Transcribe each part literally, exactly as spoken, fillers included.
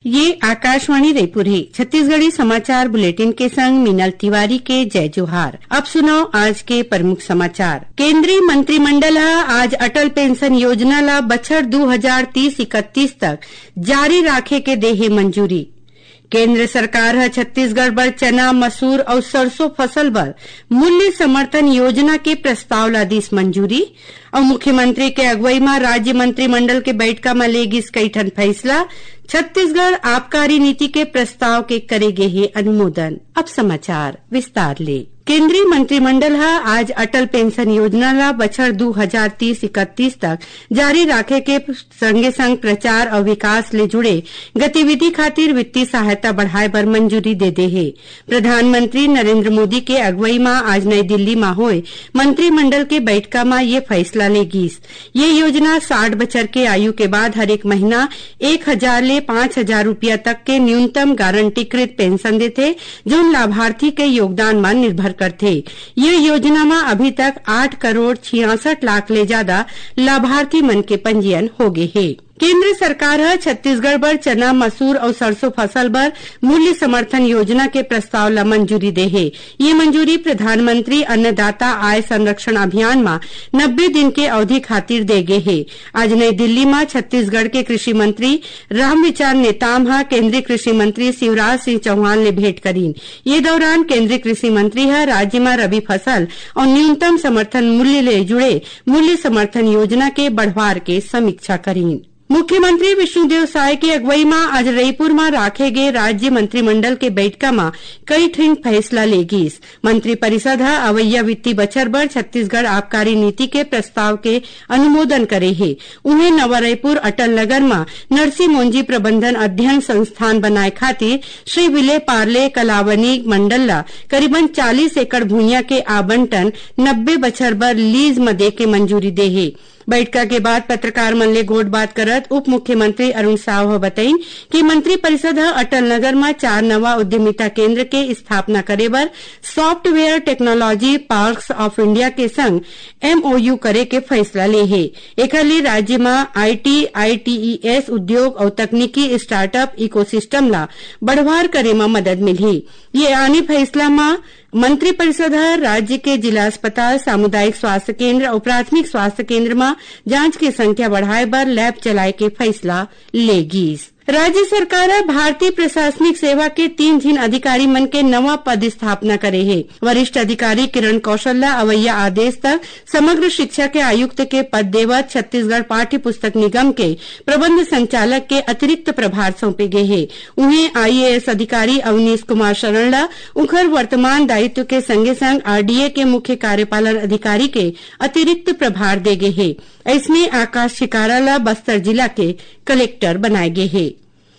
ये आकाशवाणी रायपुर है। छत्तीसगढ़ी समाचार बुलेटिन के संग मीनल तिवारी के जय जोहार। अब सुनो आज के प्रमुख समाचार। केंद्रीय मंत्रिमंडल आज अटल पेंशन योजना ला बछड़ दो हजार तीस इकतीस तक जारी राखे के देहे मंजूरी। केंद्र सरकार है छत्तीसगढ़ बर चना, मसूर और सरसों फसल बर मूल्य समर्थन योजना के प्रस्ताव ला दिस मंजूरी। और मुख्यमंत्री के अगुवाई में राज्य मंत्रिमंडल के बैठका में लेगिस कई ठन फैसला। छत्तीसगढ़ आबकारी नीति के प्रस्ताव के करेगे है अनुमोदन। अब समाचार विस्तार ले। केंद्रीय मंत्रिमंडल है आज अटल पेंशन योजना ला बछड़ दो हजार तीस इकतीस तक जारी राखे के संगे संग प्रचार और विकास ले जुड़े गतिविधि खातिर वित्तीय सहायता बढ़ाए बर मंजूरी दे दे है। प्रधानमंत्री नरेंद्र मोदी के अगुवाई में आज नई दिल्ली में होए मंत्रिमंडल के बैठका में ये फैसला लेगिस। ये योजना साठ बछर के आयु के बाद हर एक महीना एक हजार ले पांच हजार रूपया तक के न्यूनतम गारंटीकृत पेंशन देते, जो लाभार्थी के योगदान में निर्भर करते। ये योजना में अभी तक आठ करोड़ छियासठ लाख ले ज्यादा लाभार्थी मन के पंजीयन हो गए है। केंद्र सरकार है छत्तीसगढ़ बर चना, मसूर और सरसों फसल बर मूल्य समर्थन योजना के प्रस्ताव ला मंजूरी दे है। ये मंजूरी प्रधानमंत्री अन्नदाता आय संरक्षण अभियान में नब्बे दिन के अवधि खातिर दे गए है। आज नई दिल्ली में छत्तीसगढ़ के कृषि मंत्री रामविचार नेताम हा केंद्रीय कृषि मंत्री शिवराज सिंह चौहान ले भेंट करीन। ये दौरान केंद्रीय कृषि मंत्री है राज्य में रबी फसल और न्यूनतम समर्थन मूल्य ले जुड़े मूल्य समर्थन योजना के बढ़वार के समीक्षा करीन। मुख्यमंत्री विष्णुदेव साय की अगुवाई में आज रायपुर में राखे गए राज्य मंत्रिमंडल के बैठका में कई ठिन फैसला लेगिस। मंत्री परिषद है अवैया वित्तीय बछर बर छत्तीसगढ़ आबकारी नीति के प्रस्ताव के अनुमोदन करे है। उन्हें नवा रायपुर अटल नगर में नरसी मोंजी प्रबंधन अध्ययन संस्थान बनाए खातिर श्री विले पार्ले कलावनी मंडल ला करीबन चालीस एकड़ भूइया के आवंटन नब्बे बछर बर लीज में दे के मंजूरी दे है। बैठका के बाद पत्रकार मन ले गोट बात करत उप मुख्यमंत्री अरुण साव बताइन कि मंत्री परिषद अटल नगर में चार नवा उद्यमिता केंद्र के स्थापना करे बर software technology parks of India के संग एमओयू करे के फैसला ले है। एकर ले राज्य में आईटी, आईटीईएस उद्योग और तकनीकी स्टार्टअप इकोसिस्टम ला बढ़वार करे में मदद मिली। ये आने फैसला में मंत्री परिषद राज्य के जिला अस्पताल, सामुदायिक स्वास्थ्य केंद्र और प्राथमिक स्वास्थ्य केंद्र में जांच की संख्या बढ़ाए बर लैब चलाए के फैसला लेगिस। राज्य सरकार भारतीय प्रशासनिक सेवा के तीन जिन अधिकारी मन के नवा पद स्थापना करे है। वरिष्ठ अधिकारी किरण कौशल ला अवैया आदेश तक समग्र शिक्षा के आयुक्त के पद देवत छत्तीसगढ़ पाठ्य पुस्तक निगम के प्रबंध संचालक के अतिरिक्त प्रभार सौंपे गए है। उन्हें आईएएस अधिकारी अवनीश कुमार शरण ला उखर वर्तमान दायित्व के संगे संग आरडीए के मुख्य कार्यपालन अधिकारी के अतिरिक्त प्रभार दे गए है। इसमें आकाश शिकारा ला बस्तर जिला के कलेक्टर बनाए गए है।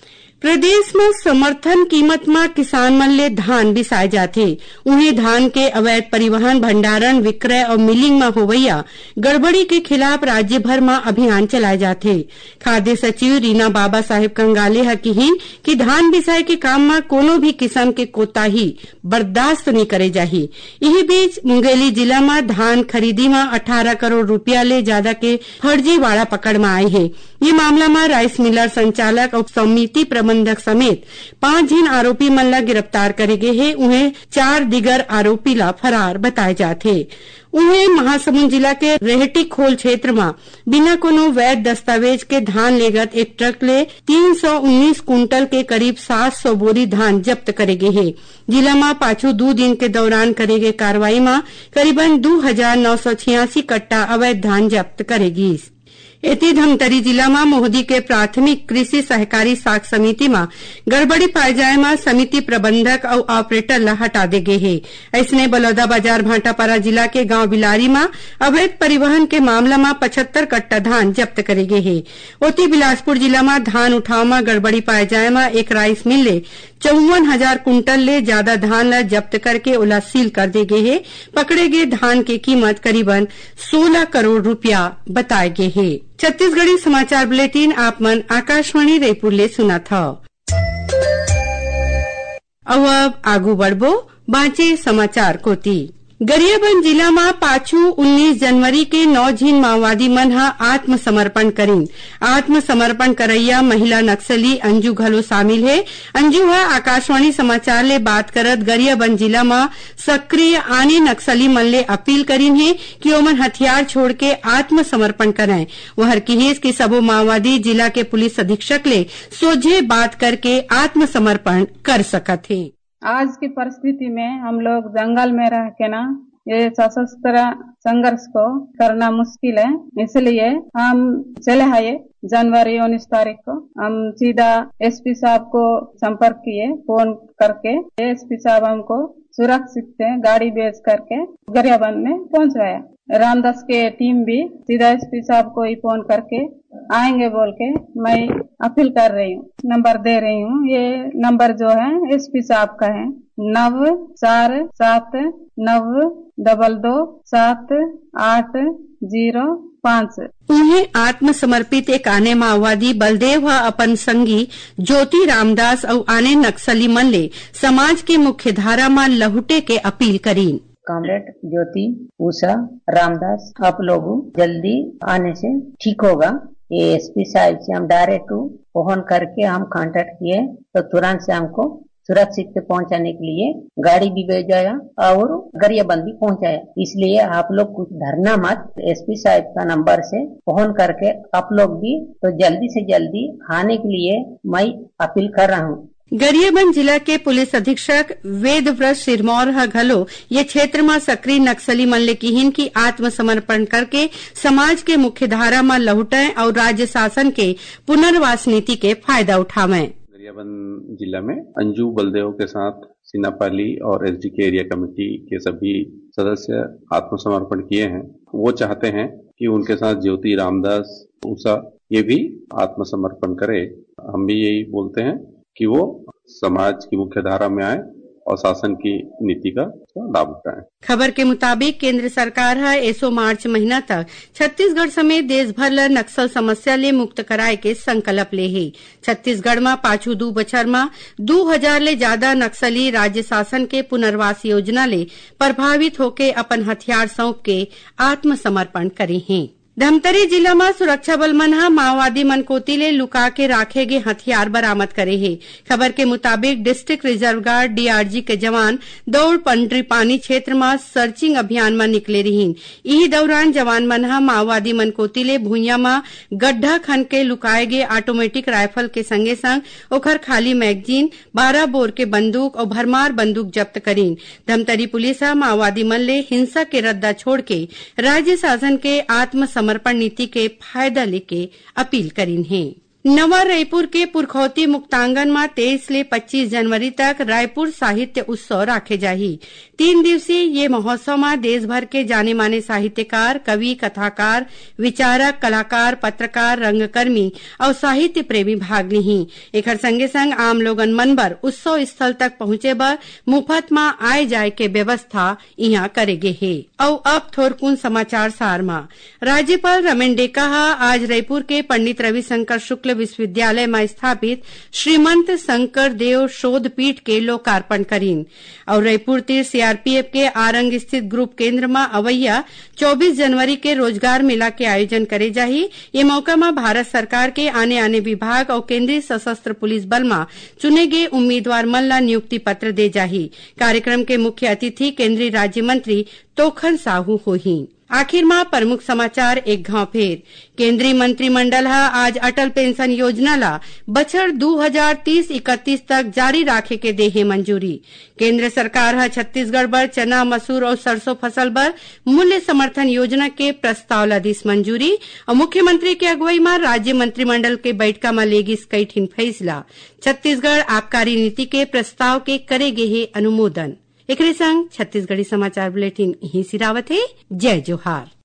प्रदेश में समर्थन कीमत में किसान मन ले धान बिसाए जाथे। उन्हें धान के अवैध परिवहन, भंडारण, विक्रय और मिलिंग में होवैया गड़बड़ी के खिलाफ राज्य भर में अभियान चलाए जाथे। खाद्य सचिव रीना बाबा साहेब कंगाले ह कहिन कि धान बिसाए के काम में कोनो भी किस्म के कोताही बर्दाश्त नहीं करे जाही। यही बीच मुंगेली जिला में धान खरीदी में अठारह करोड़ रुपया ले ज्यादा के फर्जीवाड़ा पकड़ में आए है। ये मामला में राइस मिलर संचालक और समिति प्रबंधक समेत पांच जिन आरोपी मन ला गिरफ्तार करे गए है। उन्हें चार दिगर आरोपी ला फरार बताए जाते। उन्हें महासमुंद जिला के रेहटी खोल क्षेत्र में बिना कोनो वैध दस्तावेज के धान लेगत एक ट्रक ले तीन सौ उन्नीस कुंटल के करीब सात सौ बोरी धान जब्त करे गए है। जिला में पाछू दो दिन के दौरान करे गए कार्रवाई में करीबन दो हजार नौ सौ छियासी कट्टा अवैध धान जब्त करेगी। एती धमतरी जिला में मोहदी के प्राथमिक कृषि सहकारी साख समिति में गड़बड़ी पाए जाए में समिति प्रबंधक और ऑपरेटर ला हटा दे गए है। ऐसने बलौदा बाजार भाटापारा जिला के गांव बिलारी में अवैध परिवहन के मामला में पचहत्तर कट्टा धान जब्त करे गए है। ओती बिलासपुर जिला में धान उठाव में गड़बड़ी पाए जाए में एक राइस मिल ले चौवन हजार कुंटल ले ज्यादा धान ला जब्त करके ओला सील कर दे गए है। पकड़े गए धान की कीमत करीबन सोलह करोड़ रुपया बताए गए है। छत्तीसगढ़ी समाचार बुलेटिन आप मन आकाशवाणी रायपुर ले सुना था। अब आगू बढ़बो बाँचे समाचार कोती। गरियाबंद जिला में पाछू उन्नीस जनवरी के नौ झीन माओवादी मन हा आत्मसमर्पण करीन। आत्मसमर्पण करैया महिला नक्सली अंजू घलो शामिल है। अंजू हा आकाशवाणी समाचार ले बात करत गरियाबंद जिला में सक्रिय आने नक्सली मन ले अपील करीन है कि ओमन हथियार छोड़ के आत्मसमर्पण करें। वह कहिस कि सबो माओवादी जिला के पुलिस अधीक्षक ले सोझे बात करके आत्मसमर्पण कर सकत है। आज की परिस्थिति में हम लोग जंगल में रह के ना ये सशस्त्र संघर्ष को करना मुश्किल है, इसलिए हम चले आए जनवरी उन्नीस तारीख को। हम सीधा एसपी साहब को संपर्क किए फोन करके। एसपी साहब हमको सुरक्षित से गाड़ी भेज करके गरियाबंद में पहुंचाया। रामदास के टीम भी सीधा एसपी साहब को ही फोन करके आएंगे बोल के मैं अपील कर रही हूँ, नंबर दे रही हूँ। ये नंबर जो है एसपी साहब का है नव चार सात नव डबल दो सात आठ जीरो पाँच। उन्हें आत्मसमर्पित एक आने माओवादी बलदेव व अपन संगी ज्योति रामदास और आने नक्सली मन ले समाज के मुख्य धारा में लहुटे के अपील करीन। कॉमरेड ज्योति उषा रामदास आप लोग जल्दी आने से ठीक होगा। ये एसपी साहब से हम डायरेक्ट फोन करके हम कांटेक्ट किए तो तुरंत से हमको सुरक्षित से पहुंचाने के लिए गाड़ी भी भेजाया और गरियाबंद भी पहुंचाया। इसलिए आप लोग कुछ धरना मत, एसपी साहब का नंबर से फोन करके आप लोग भी तो जल्दी से जल्दी आने के लिए मैं अपील कर रहा हूँ। गरियाबंद जिला के पुलिस अधीक्षक वेदव्रत सिरमौर घलो ये क्षेत्र में सक्रिय नक्सली मन ले किहिन की आत्मसमर्पण करके समाज के मुख्य धारा में लौटें और राज्य शासन के पुनर्वास नीति के फायदा उठावें। गरियाबंद जिला में अंजू बलदेव के साथ सीनापाली और एसडी के एरिया कमेटी के सभी सदस्य आत्मसमर्पण किए हैं। वो चाहते हैं कि उनके साथ ज्योति रामदास उषा ये भी आत्मसमर्पण करे। हम भी यही बोलते हैं कि वो समाज की मुख्य धारा में आए और शासन की नीति का लाभ उठाएं। खबर के मुताबिक केंद्र सरकार है एसो मार्च महीना तक छत्तीसगढ़ समेत देश भर ल नक्सल समस्या ले मुक्त कराए के संकल्प ले है। छत्तीसगढ़ में पाछू दू बछर में दो हजार ले ज्यादा नक्सली राज्य शासन के पुनर्वास योजना ले प्रभावित होके अपन हथियार सौंप के आत्मसमर्पण करे हैं। धमतरी जिला में सुरक्षा बल मन हा माओवादी मन कोती ले लुका के राखे गे हथियार बरामद करे है। खबर के मुताबिक डिस्ट्रिक्ट रिजर्व गार्ड डीआरजी के जवान दौड़ पंडरी पानी क्षेत्र में सर्चिंग अभियान में निकले रहीन। इही दौरान जवान मन हा माओवादी मन कोती ले भुइया में गड्ढा खन के लुकाए गे ऑटोमेटिक राइफल के संगे संग ओखर खाली मैगजीन बारह बोर के बंदूक और भरमार बंदूक जब्त करीन। धमतरी पुलिस हा माओवादी मन ले हिंसा के रद्दा छोड़ के राज्य शासन के आत्म समर्पण नीति के फायदा लेके अपील करीन है। नवा रायपुर के पुरखौती मुक्तांगन में तेईस ले पच्चीस जनवरी तक रायपुर साहित्य उत्सव राखे जाही। तीन दिवसीय ये महोत्सव में देश भर के जाने माने साहित्यकार, कवि, कथाकार, विचारक, कलाकार, पत्रकार, रंगकर्मी और साहित्य प्रेमी भाग लिही। एकर संगे संग आम लोगन मन बर उत्सव स्थल तक पहुंचे बर मुफ्त में आए जाए के व्यवस्था यहाँ करे गे है। और अब थोरकुन समाचार सार में राज्यपाल रमेन डेका आज रायपुर के पंडित रविशंकर शुक्ल विश्वविद्यालय में स्थापित श्रीमंत शंकर देव शोध पीठ के लोकार्पण करीन। और रायपुर तीर सीआरपीएफ के आरंग स्थित ग्रुप केंद्र में अवैया चौबीस जनवरी के रोजगार मेला के आयोजन करे जाही। ये मौका में भारत सरकार के आने आने विभाग और केंद्रीय सशस्त्र पुलिस बल में चुने गए उम्मीदवार मन ला नियुक्ति पत्र दे जाही। कार्यक्रम के मुख्य अतिथि केंद्रीय राज्य मंत्री तोखन साहू होही। आखिर में प्रमुख समाचार एक घाव फेर केंद्रीय मंत्रिमंडल हा आज अटल पेंशन योजना ला बछर दो हजार तीस इकतीस तक जारी राखे के दे है मंजूरी। केंद्र सरकार हा छत्तीसगढ़ बर चना, मसूर और सरसों फसल बर मूल्य समर्थन योजना के प्रस्ताव ला दिस मंजूरी। और मुख्यमंत्री के अगुवाई में राज्य मंत्रिमंडल के बैठका में लेगिस कई ठिन फैसला। छत्तीसगढ़ आबकारी नीति के प्रस्ताव के करेगे है अनुमोदन। एकरे संग छत्तीसगढ़ी समाचार बुलेटिन यहीं सिरावत है। जय जोहार।